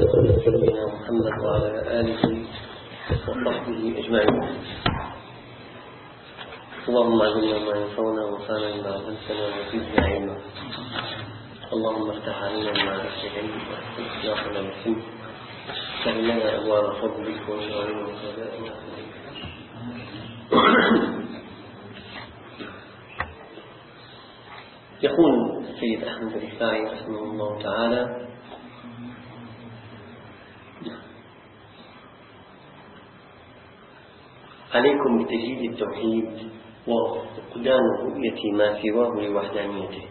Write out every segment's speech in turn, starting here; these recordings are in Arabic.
سيدنا محمد وعلى آله وصحبه أجمعين. اللهم علمنا ما ينفعنا وانفعنا بما علمتنا وزدنا علما. اللهم افتح علينا بما علمتنا واحسن اخلاقنا بالسنة، سهل لنا أبواب فضلك وانشرنا وخزائن رحمتك. يقول السيد أحمد الرفاعي رحمه الله تعالى: عليكم بتجديد التوحيد وفقدان رؤية ما سواه لوحدانيته.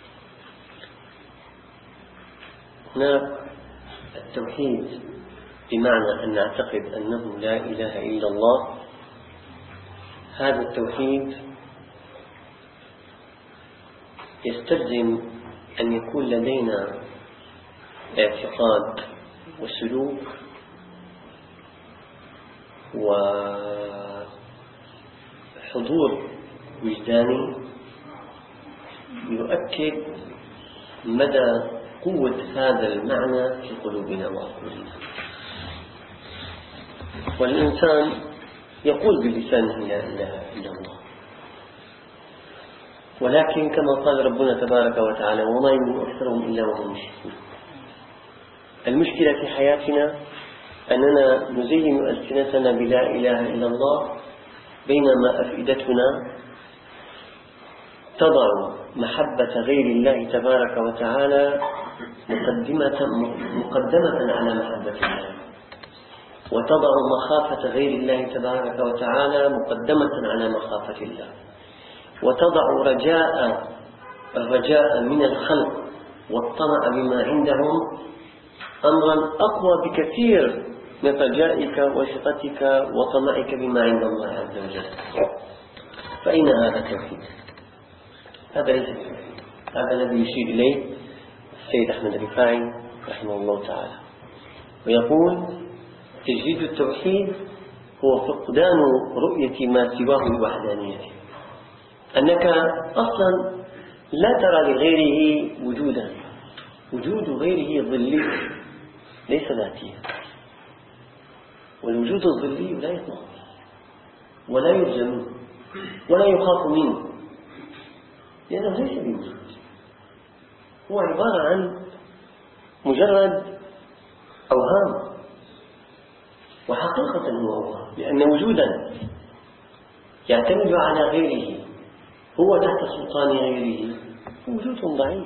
هناك التوحيد بمعنى أن نعتقد أنه لا إله إلا الله. هذا التوحيد يستلزم أن يكون لدينا اعتقاد وسلوك وحضور وجداني يؤكد مدى قوة هذا المعنى في قلوبنا وعقولنا. والإنسان يقول بلسانه لا إله إلا الله، ولكن كما قال ربنا تبارك وتعالى: وما يؤمن أكثرهم إلا وهم مشركون. المشكلة في حياتنا أننا نزين ألسنتنا بلا إله إلا الله، بينما أفئدتنا تضع محبة غير الله تبارك وتعالى مقدمة على محبة الله، وتضع مخافة غير الله تبارك وتعالى مقدمة على مخافة الله، وتضع الرجاء من الخلق والطمع بما عندهم أمرا أقوى بكثير من رجائك وثقتك وطمعك بما عند الله عز وجل. فأين هذا التوحيد؟ هذا ليس التوحيد. هذا الذي يشير إليه السيد أحمد الرفاعي رحمه الله تعالى، ويقول: تجديد التوحيد هو فقدان رؤية ما سواه لوحدانيته. أنك أصلا لا ترى لغيره وجودا، وجود غيره ظلي ليس ذاتيا، والوجود الظلي لا يطمع ولا يرجى منه ولا يخاف منه، لأنه ليس بوجود، هو عبارة عن مجرد أوهام، وحقيقة هو أوهام، لأن وجودا يعتمد على غيره، هو تحت سلطان غيره، وجود ضعيف.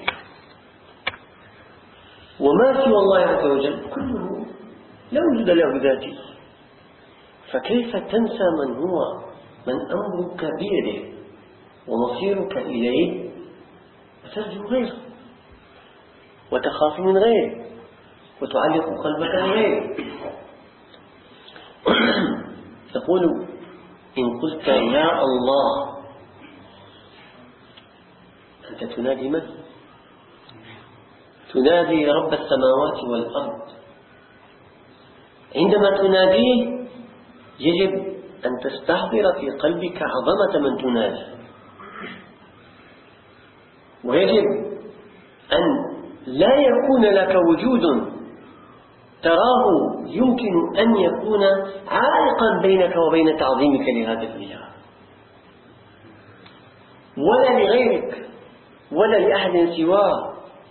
وما سوى الله عز وجل كله لا وجود له ذاته، فكيف تنسى من أمرك بيده ومصيرك إليه وترجو غيره وتخاف من غيره وتعلق قلبك بغيره؟ تقول: إن قلت يا الله أنت تنادي من؟ تنادي رب السماوات والأرض. عندما تناديه يجب أن تستحضر في قلبك عظمة من تنادي، ويجب أن لا يكون لك وجود تراه يمكن أن يكون عائقا بينك وبين تعظيمك لهذا الإله، ولا لغيرك ولا لأحد سواه،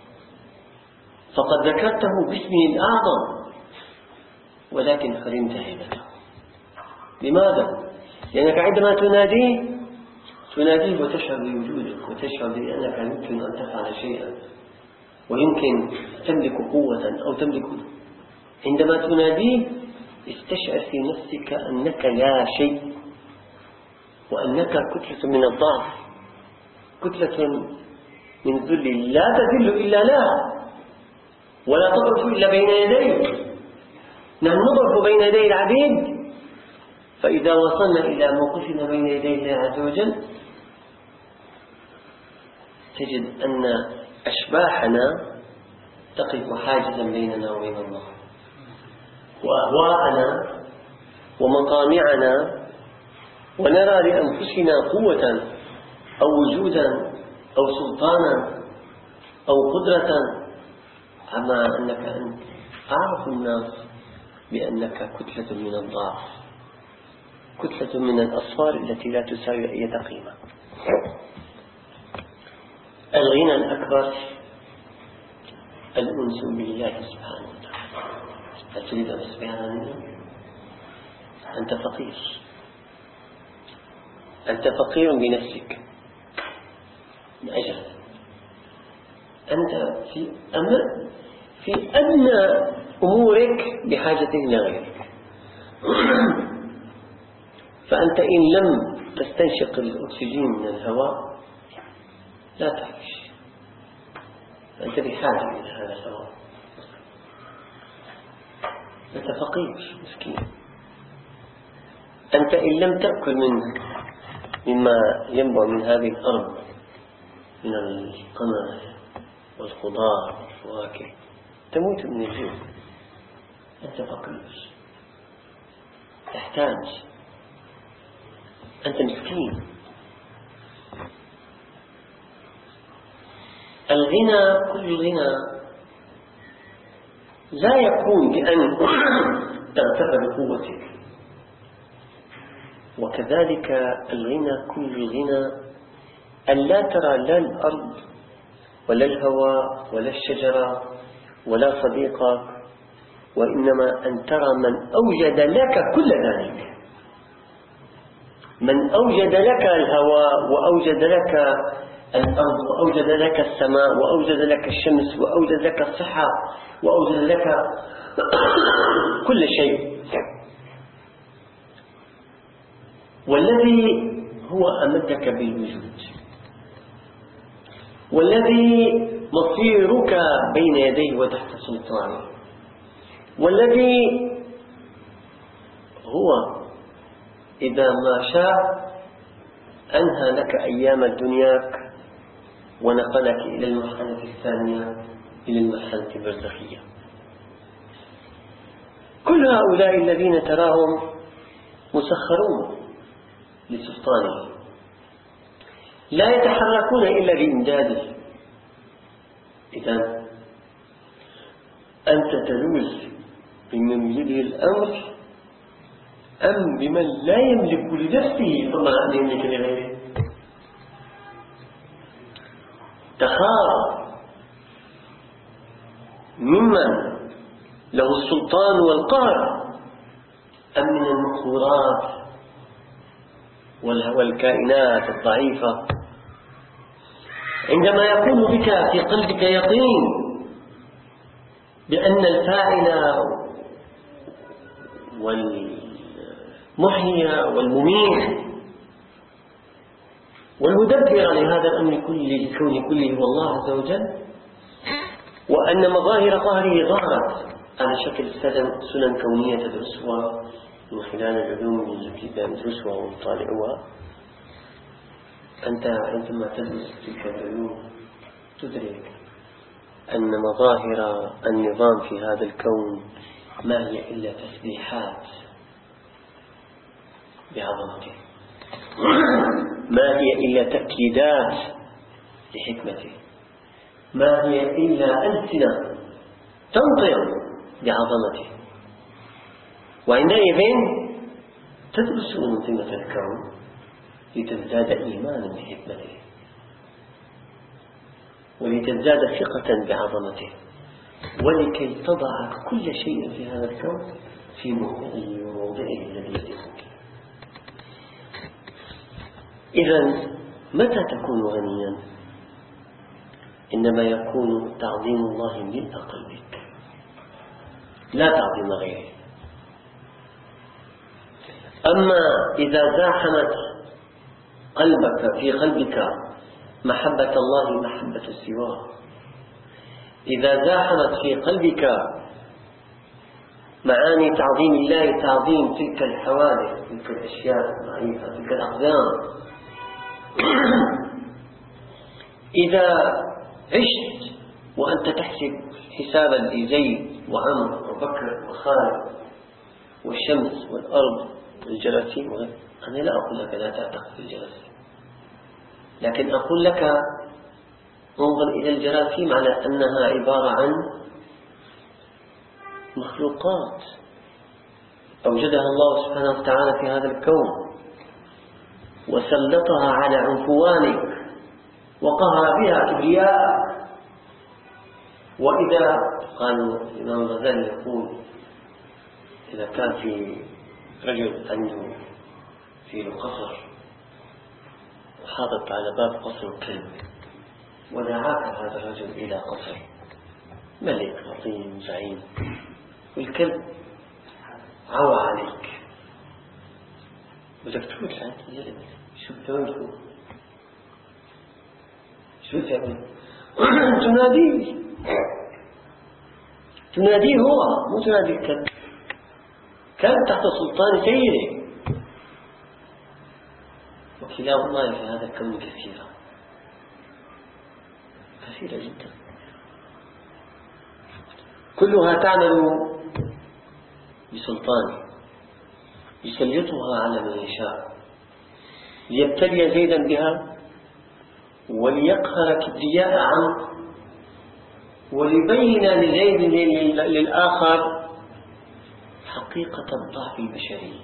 فقد ذكرته باسمه الأعظم ولكن حرمت هيبته. لماذا؟ لأنك عندما تناديه وتشعر بوجودك، وتشعر بأنك يمكن أن تفعل شيئا، ويمكن تملك قوة أو تملك. عندما تناديه استشعر في نفسك أنك لا شيء، وأنك كتلة من الضعف، كتلة من ذل لا تذل إلا له، ولا تضعف إلا بين يديه. نحن نضعف بين يدي العبيد، فإذا وصلنا إلى موقفنا بين يدي الله عز وجل تجد أن أشباحنا تقف حاجزا بيننا وبين الله، وأهواءنا ومطامعنا، ونرى لأنفسنا قوة أو وجودا أو سلطانا أو قدرة، أما أنك أنت أعرف الناس بأنك كتلة من الضعف، كتلة من الأصفار التي لا تساوي أي قيمة. الغنى الأكبر الأنس بالله سبحانه وتعالى. هل تريد أن تصبح غنيا؟ أنت فقير، أنت فقير بنفسك أجل، أنت في أدنى أمورك بحاجة إلى غيرك. فأنت إن لم تستنشق الأكسجين من الهواء لا تعيش، أنت بحاجة إلى هذا الهواء. أنت فقير مسكين، أنت إن لم تأكل مما ينبع من هذه الأرض من القمح والخضار والفواكه تموت من الجوع. أنت فقير، تحتاج، أنت مسكين. الغنى، كل الغنى لا يكون بأن ترتفع بقوتك، وكذلك الغنى، كل الغنى أن لا ترى لا الأرض ولا الهواء ولا الشجرة ولا صديقك، وإنما أن ترى من أوجد لك كل ذلك، من أوجد لك الهواء وأوجد لك الأرض وأوجد لك السماء وأوجد لك الشمس وأوجد لك الصحة وأوجد لك كل شيء، والذي هو أمدك بالوجود، والذي مصيرك بين يديه وتحت سلطانه، والذي هو إذا ما شاء أنهى لك أيام دنياك ونقلك إلى المرحلة الثانية، إلى المرحلة البرزخية. كل هؤلاء الذين تراهم مسخرون لسلطانه، لا يتحركون إلا بإمداده. إذن أنت تلوذ بمن يملك الأمر أم بمن لا يملك لنفسه ثم لا يملك لغيره؟ تخاف ممن له السلطان والقهر أم من المخورات والكائنات الضعيفة؟ عندما يكون بك في قلبك يقين بأن الفاعل والمحيي والمميت والمدبر لهذا الأمر كله، الكون كله، هو الله عز وجل، وأن مظاهر قهره ظهرت على شكل سنن كونية تدرسها من خلال العلوم التي ندرسها ونطالعها. أنت عندما تدرس تلك العلوم تدرك أن مظاهر النظام في هذا الكون ما هي إلا تسبيحات بعظمته، ما هي إلا تأكيدات لحكمته، ما هي إلا ألسنة تنطق بعظمته. وعندئذ تدرس منظومة الكون لتزداد إيمانا بحكمته ولتزداد ثقة بعظمته، ولكي تضع كل شيء في هذا الكون في موضعه وموضعه الذي يليق به. إذن متى تكون غنيا؟ إنما يكون تعظيم الله ملء قلبك، لا تعظيم غيره. أما إذا زاحمت قلبك في قلبك محبة الله محبة سواه، إذا زاحمت في قلبك معاني تعظيم الله تعظيم تلك الحوادث، تلك الأشياء الضعيفة، تلك الأقدام، إذا عشت وأنت تحسب حسابا لزيد وعمر وبكر وخالد والشمس والأرض والجراثيم، أنا لا أقول لك لا تعتقد في الجراثيم، لكن أقول لك انظر إلى الجراثيم على أنها عبارة عن مخلوقات أوجدها الله سبحانه وتعالى في هذا الكون وسلطها على عنفوانك وقهر بها كبرياء. وإذا قالوا الإمام الغزالي يقول إذا كان في رجل عنده في قصر وحاطط على باب قصر كلب ودعاك هذا الرجل إلى قصر ملك عظيم زعيم والكلب عوى عليك بدك تقول له شو بتسوي شو تسوي تناديه هو مو تنادي الكلب. كلب تحت سلطان سيده. وكلاب الله في هذا الكون كثيرة جدا كلها تعمل بسلطانه يسلطها على من يشاء ليبتلي زيدا بها وليقهر كبرياء عنه وليبين لزيد للآخر حقيقة الضعف البشري.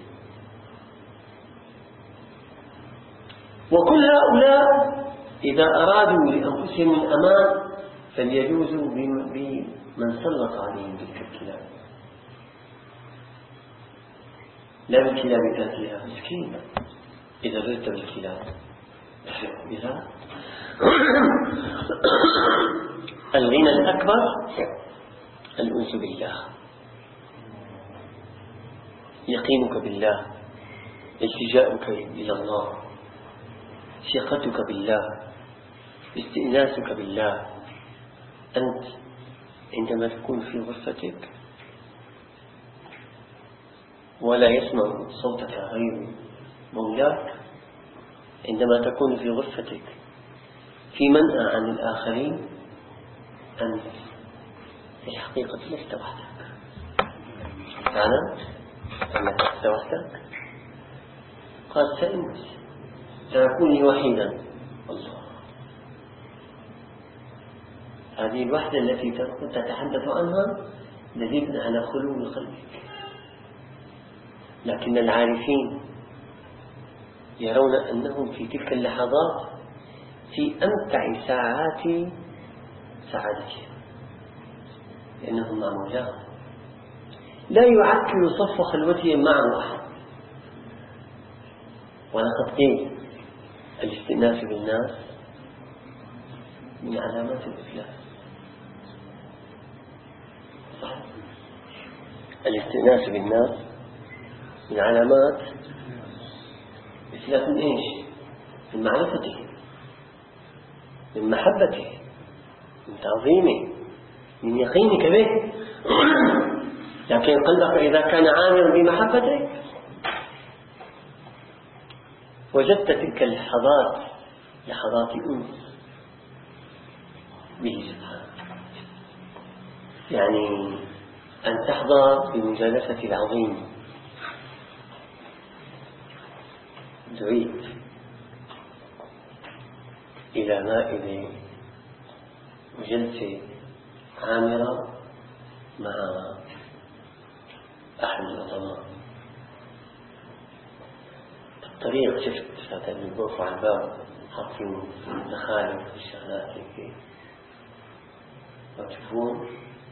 وكل هؤلاء إذا أرادوا لأنفسهم الأمان فليجوزوا بمن سلط عليهم تلك الكلاب لا بالكلاب ذاتها مسكينة إذا زلت بالكلاب بها. الغنى الأكبر الأنس بالله، يقينك بالله، التجاؤك إلى الله، ثقتك بالله، استئناسك بالله. أنت عندما تكون في غرفتك ولا يسمع صوتك غير مولاك، عندما تكون في غرفتك في منأى عن الآخرين، أنت في الحقيقة لست وحدك. تعلم أنك لست وحدك. قال سأكون وحيدا. الله، هذه الوحدة التي تتحدث عنها دليل على خلو قلبك. لكن العارفين يرون أنهم في تلك اللحظات في أمتع ساعات سعادتهم لأنهم مع مولاهم، لا يعكر صف خلوتهم معه أحد. ولقد قيل الاستئناس بالناس من علامات الإفلاس. صحيح، الاستئناس بالناس من علامات إفلاس. من إيش؟ من معرفته، من محبته، من تعظيمه، من يقينك به. لكن قلبك إذا كان عامرا بمحبته وجدت تلك اللحظات لحظات أنس به سبحانه، يعني أن تحظى بمجالسة العظيم. دعيت إلى مائدة وجلسة عامرة مع أحد العظماء. الطريق شفت هذا اللي بوقفوا على الباب حاطين مخالف والشغلات هيك، وتشوفون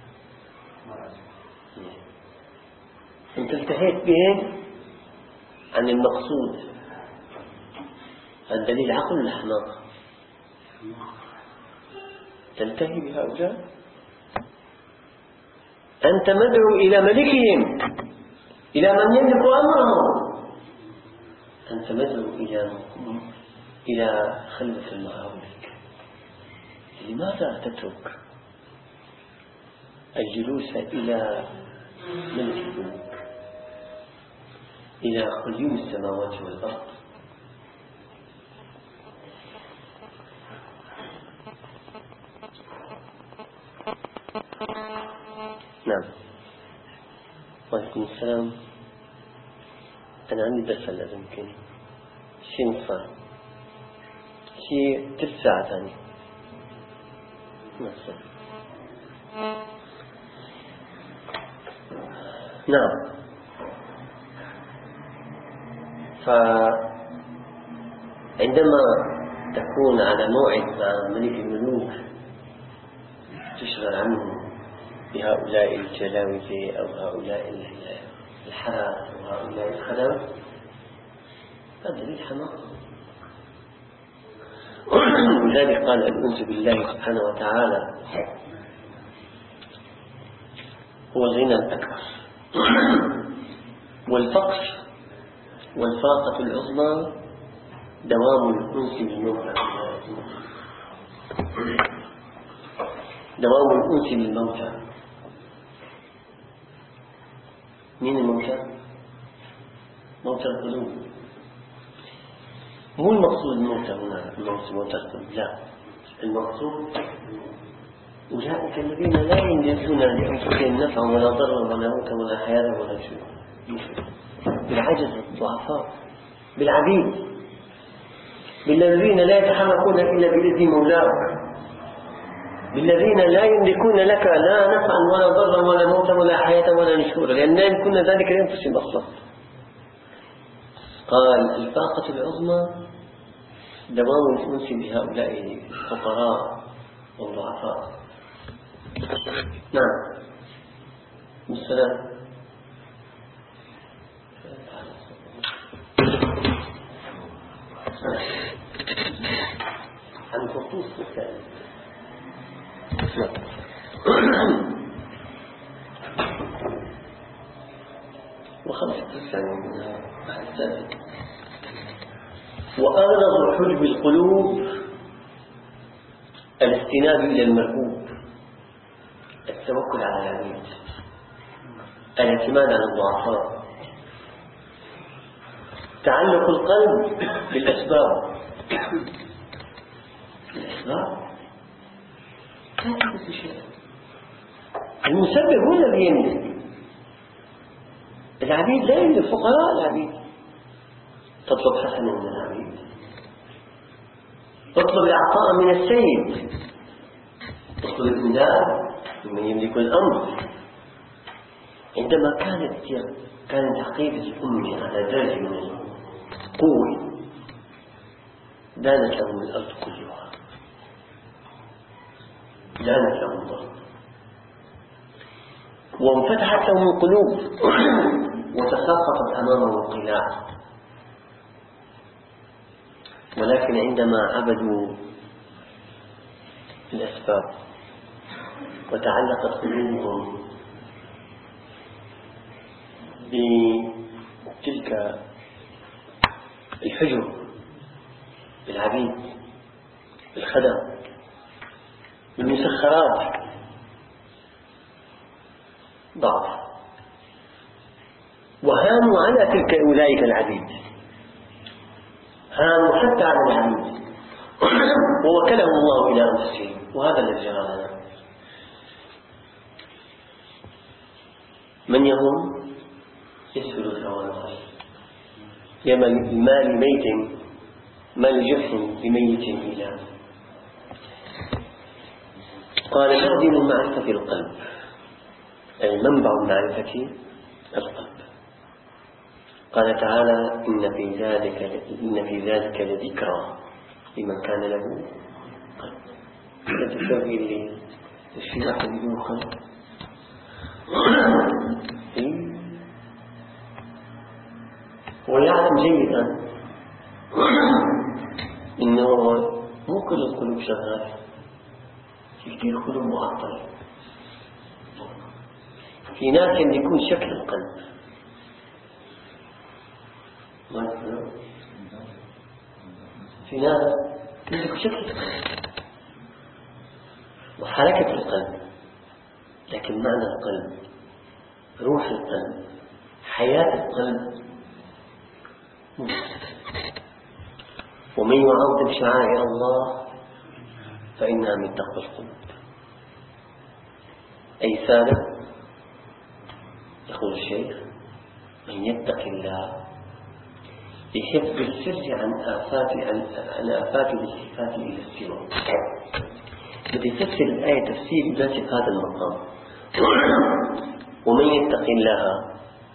انت التهيت بهم عن المقصود. الدليل عقل الأحمق. تنتهي بهؤلاء. أنت مدعو إلى ملكهم، إلى من يملك أمرهم. أنت مدعو إلى خلوة المعاونك. لماذا تترك الجلوس إلى ملك الملوك، إلى قيوم السماوات والأرض؟ نعم. وعليكم السلام. أنا عندي بس هلا يمكن شيء نصف شيء 3 ساعة ثانية مثلا. نعم. فعندما تكون على موعد مع ملك الملوك تشغل عنه بهؤلاء الجلاوزة أو هؤلاء الحرس أو هؤلاء الخدم، هذا دليل حماقة. ولذلك قال الأنس بالله سبحانه وتعالى هو الغنى الأكبر والفقر والفاقة العظمى دوام الأنس بالموتى. دوام الأنس بالموتى. مين الموتى؟ موتى القلوب. مو المقصود الموتى هنا موتى القلوب، لا، المقصود أولئك الذين لا يملكون لأنفسهم نفعا ولا ضرا ولا موتا ولا حياة ولا شيء، بالعجز، بالضعفاء، بالعبيد، بالذين لا يتحركون إلا بإذن مولاك، بالذين لا يملكون لك لا نفعا ولا ضرا ولا موتا ولا حياة ولا نشورا، لأن لا يملكون ذلك لأنفسهم أصلا. قال الفاقة العظمى دوام الأنس بهؤلاء الفقراء والضعفاء. نعم. بالسلام. عن خصوص الثاني. وخمسة الثاني منها الثالث. وأغلظ حجب القلوب الاستناد إلى المرغوب، التوكل على العبيد، الاعتماد على الضعفاء، تعلق القلب بالأسباب. الأسباب لا تحدث شيء، المسبب هو الذي يملك. العبيد لا يملك، فقراء العبيد. تطلب حسنا من العبيد، تطلب العطاء من السيد، تطلب الإمداد ممن يملك الأمر. عندما كانت عقيدة الأمة على درجة من القوة دانت لهم الأرض كلها، دانت لهم الأرض وانفتحت لهم القلوب وتساقطت أمامهم القلاع. ولكن عندما عبدوا الأسباب وتعلقت قلوبهم بتلك الحجر، بالعبيد، بالخدم، بالمسخرات، ضعف، وهانوا على تلك أولئك العبيد، هانوا حتى على العبيد ووكلهم الله إلى أنفسهم. وهذا الذي جرى لنا. من يهم يسفل الثواني يا المال ميت مال جحن بميت إله. قال معدن معرفة القلب، أي منبع معرفة القلب. قال تعالى إن في ذلك لذكرى لمن كان له قلب. لا تشوفي لي الشيء أحد بدون قلب. ويعلم جيدا إنه مو كل القلوب شغالة، في كثير قلوب معطلة. في ناس يكون شكل القلب في ناس يملك شكل القلب وحركة القلب، لكن معنى القلب، روح القلب، حياة القلب. ومن يعظم شعائر الله فإنها من تقوى القلوب. أي سادة، يقول الشيخ، من يتق الله لحفظ السر عن آفات الصفات إلى السوى. بدي تفسر الآية تفسير يناسب هذا المقام. ومن يتق الله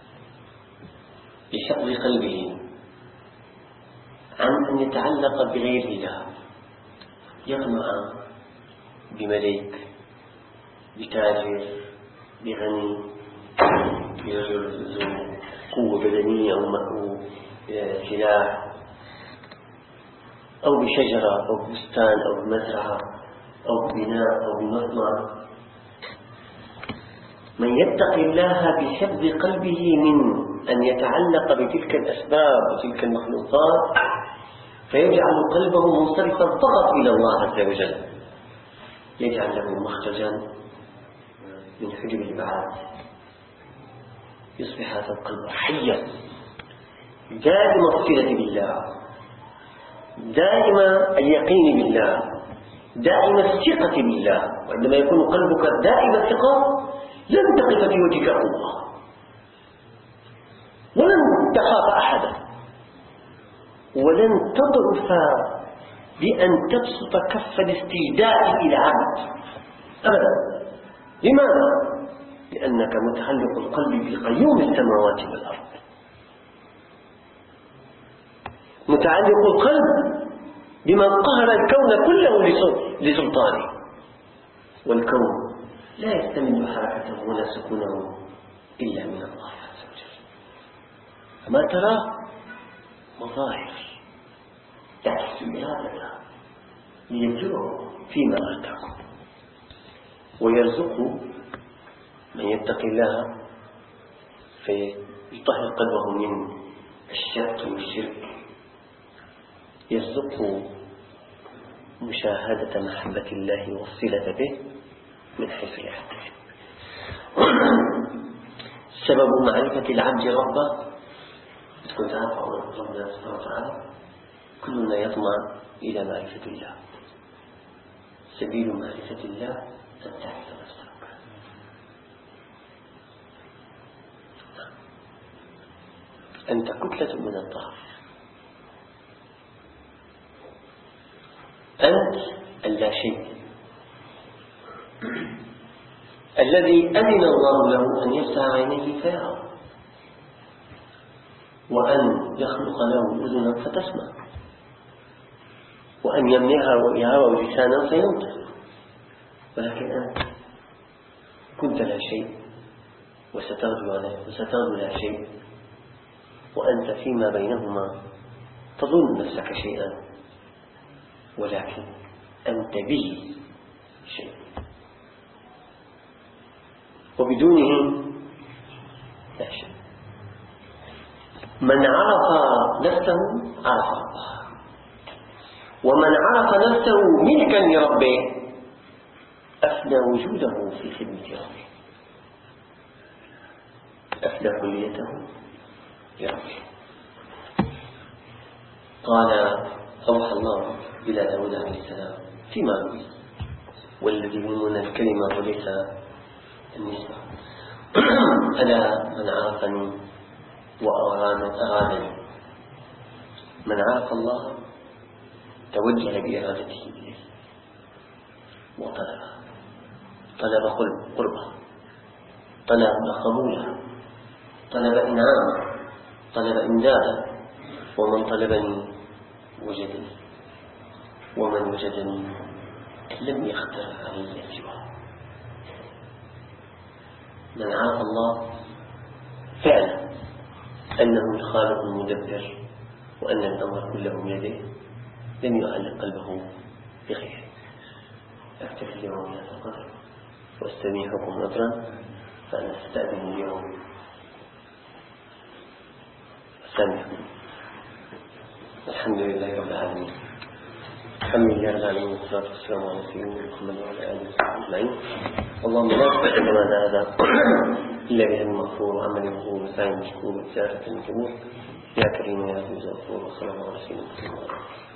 بشق قلبه عن أن يتعلق بغير الله، يطمع بملك، بتاجر، بغني، ذو قوة بدنية أو سلاح، أو بشجرة أو بستان أو بمزرعة أو ببناء أو بمصنع. من يتق الله بشق قلبه من أن يتعلق بتلك الأسباب وتلك المخلوقات فيجعل قلبه منصرفا فقط إلى الله عز وجل، يجعل له مخرجا من حجب البعاد، يصبح هذا القلب حيا دائم الصلة بالله، دائم اليقين بالله، دائم الثقة بالله. وعندما يكون قلبك دائم الثقة لن تقف في وجهك قوة ولن تخاف أحدا ولن تضعف بأن تبسط كف الاستجداء إلى عبد أبدا. لماذا؟ لأنك متعلق القلب بقيوم السماوات والأرض، متعلق القلب بمن قهر الكون كله لسلطانه، والكون لا يستمد حركته ولا سكونه إلا من الله عز وجل. فما ترى مظاهر تعكس إرادته ليبلغه فيما أرتاكم، ويرزق من يتقي الله فيطهر قلبه من الشك والشرك، يرزق مشاهدة محبة الله والصلة به من حيث لا يحتسب. سبب معرفة العبد ربه تكون تعرف ربنا سبحانه وتعالى. كلنا يطمع إلى معرفة الله. سبيل معرفة الله أن تعرف نفسك. أنت كتلة من الضعف، أنت اللا شيء الذي أذن الله له أن يفتح عينيه فيرى، وأن يخلق له أذنا فتسمع، وأن يمنعها وإياها ولسانا فينطق. ولكن أنت كنت لا شيء وستغدو لا شيء، وأنت فيما بينهما تظن نفسك شيئا، ولكن أنت به شيء، وبدونه لا شيء. من عرف نفسه عرف الله، ومن عرف نفسه ملكا لربه أفنى وجوده في خدمة ربه، أفنى كليته لربه. قال أوحى الله إلى داود عليه السلام فيما روي: والذي يؤمن الكلمة وليس النسبة. ألا من عرفني وأرادني. من عرف الله توجه بإرادته إليه وطلبه، طلب قربه، طلب قبوله، طلب إنعامه، طلب إمداده. ومن طلبني وجدني، ومن وجدني لم يختر علي سواه. من عرف الله فعلا أنه الخالق المدبر وأن الأمر كله بيده لم يعلق قلبه بغيره. أكتفي اليوم بهذا القدر واستميحكم نظرا، فأنا أستأذن اليوم. سامحكم. الحمد لله رب العالمين، الحمد لله رب العالمين، والصلاة والسلام على سيدنا محمد وعلى آله وصحبه أجمعين. اللهم لا تقبل هذا إلا بهم المغفور، وعمل مغفور، وسعي مشكور، وتجارة مجبور. يا كريم يا عزيز الغفور، والسلام على سيدنا محمد.